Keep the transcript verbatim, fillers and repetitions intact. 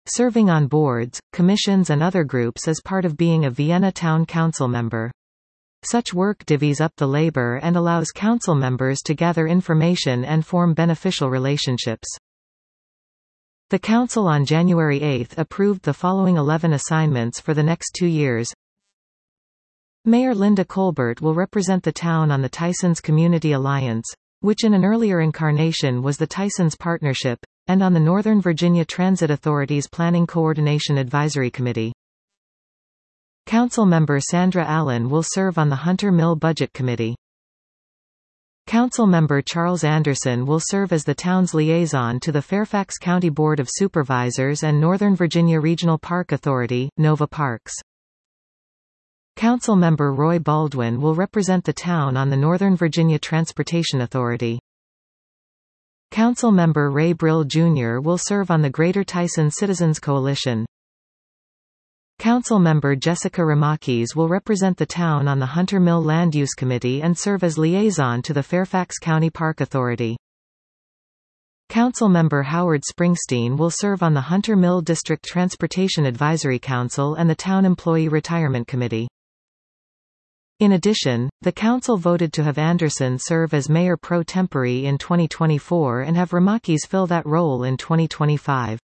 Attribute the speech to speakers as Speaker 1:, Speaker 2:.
Speaker 1: serving on boards, commissions and other groups as part of being a Vienna Town Council member. Such work divvies up the labor and allows council members to gather information and form beneficial relationships. The Council on January eighth approved the following eleven assignments for the next two years. Mayor Linda Colbert will represent the town on the Tysons Community Alliance, which in an earlier incarnation was the Tysons Partnership, and on the Northern Virginia Transit Authority's Planning Coordination Advisory Committee. Councilmember Sandra Allen will serve on the Hunter Mill Budget Committee. Councilmember Charles Anderson will serve as the town's liaison to the Fairfax County Board of Supervisors and Northern Virginia Regional Park Authority, Nova Parks. Councilmember Roy Baldwin will represent the town on the Northern Virginia Transportation Authority. Councilmember Ray Brill Junior will serve on the Greater Tyson Citizens Coalition. Councilmember Jessica Ramakis will represent the town on the Hunter Mill Land Use Committee and serve as liaison to the Fairfax County Park Authority. Councilmember Howard Springsteen will serve on the Hunter Mill District Transportation Advisory Council and the Town Employee Retirement Committee. In addition, the Council voted to have Anderson serve as Mayor pro tempore in twenty twenty-four and have Ramakis fill that role in twenty twenty-five.